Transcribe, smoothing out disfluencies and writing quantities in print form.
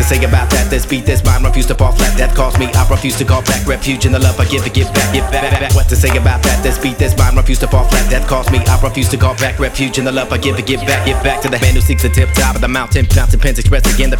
say about that? This beat, this mind, refuse to fall flat. That calls me, I refuse to call back. Refuge in the love I give back, give back. What to say about that? This beat, this mind, refuse to fall flat. That calls me, I refuse to call back. Refuge in the love I give back, give back to the man who seeks the tip top of the mountain. Mountain pins express again the